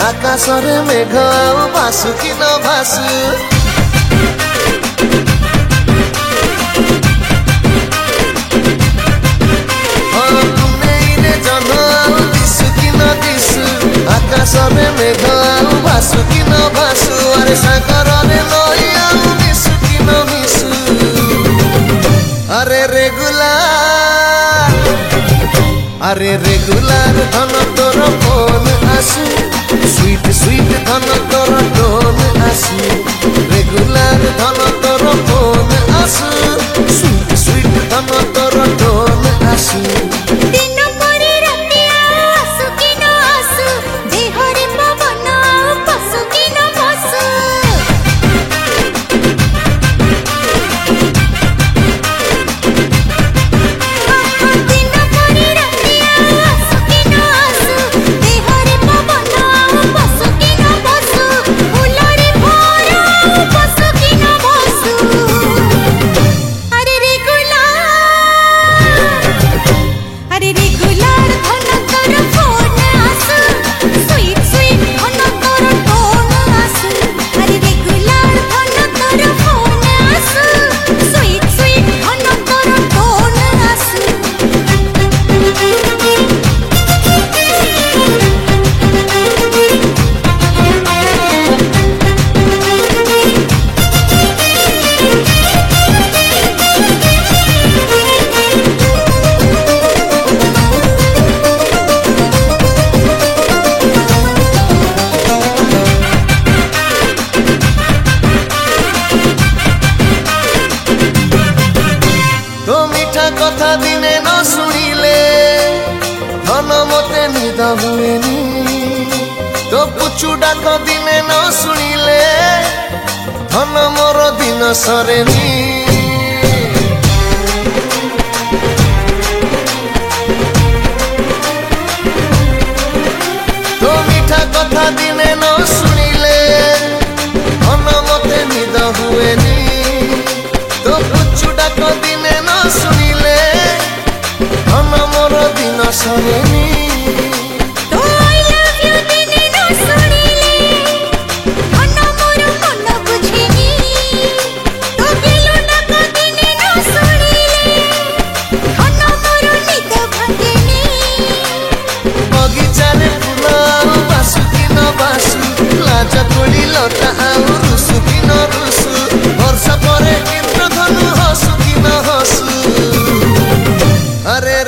आकाशरे मेघ आउ भासु कि न भासु पुनेईरे जन आउ दिसु कि न दिसु आकाशरे मेघ आउ भासु कि न भासु अरे सागररे नई आउ मिसु कि न मिसु अरे रेगुलार धन तोर फोन आसु स्वीट स्वीट धन तोर टोन आसु रेगुलार धन तोर फोन आसु स्वीट स्वीट धन तोर टोन आसु दिन परे राति आसु कि न आसु देहरे पवन पसु कि न पसु दिन परे राति आसु कि न आसु देहरे पवन पसु कि न पसु फुलरे भर पसु कि न पसु अरे रेगुलार धन तोर फोन आसु स्वीट स्वीट धन तोर टोन आसु अरे रेगुलार धन तोर फोन आसु स्वीट स्वीट धन तोर टोन आसु तो मीठा कथा दिने न शुणिले धन मते निद हुएनी तो पुचु डाक दिने न शुणिले धन मोर दिन सरेनी तो मीठा कथा दिने न शुणिले धन मते निद हुएनी तो पुचु डाक दिने न शुणिले धन मोर दिन सरेनी तो आई लव यू दिने न शुणिले धन मोर मन बुझेनी तो गेलु डाक दिने न शुणिले धन मोर निद भांगेनी बगीचारे फूल आउ बासु कि न बासु लाज कोली लता आउ रुसु कि न रुसु वर्षा परे इंद्रधनु हसु कि न हसु अरे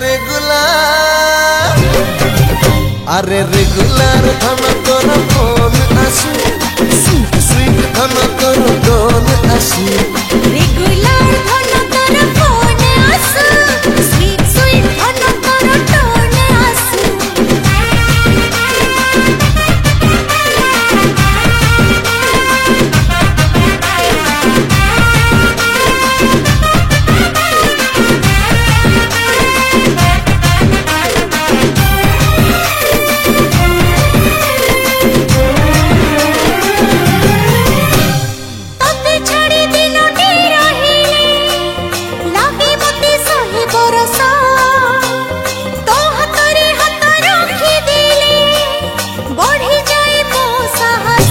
रेगुलार धन तोर फोन आसु स्वीट स्वीट धन तोर टोन आसु रेगुलार धन तोर फोन आसु स्वीट स्वीट धन तोर टोन आसु तोते छाड़ी दिनटी रहिले लागे मते सहे बरस तो हातरे हात रखी देले बढ़ी जाए मो साहस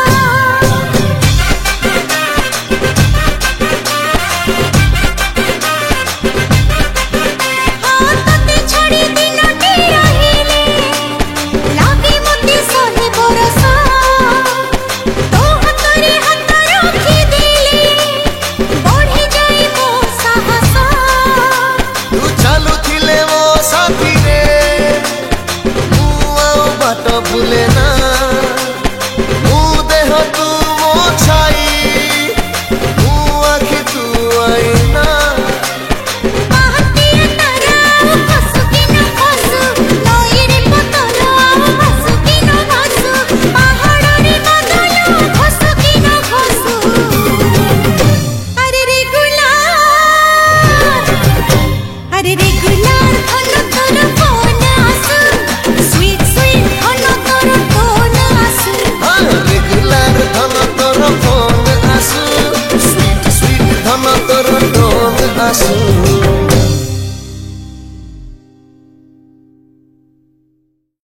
तोते छाड़ी दिनटी रहिले लागे मते सहे बरस तो हातरे हात रखी देले बढ़ी जाए मो साहस तू चालू थिले मो साथी रे मु आउ बाट भूले ना मु देह तू मो छाई मु आखि तू आईना पाहतिया तारा हसु कि न हसु नईरे पतल हसु कि न हसु पहाड़रे बदल हसु कि न हसु अरे रेगुलार धन तोर फोन आसु स्वीट स्वीट धन तोर टोन आसु रेगुलार धन तोर फोन आसु स्वीट स्वीट धन तोर टोन आसु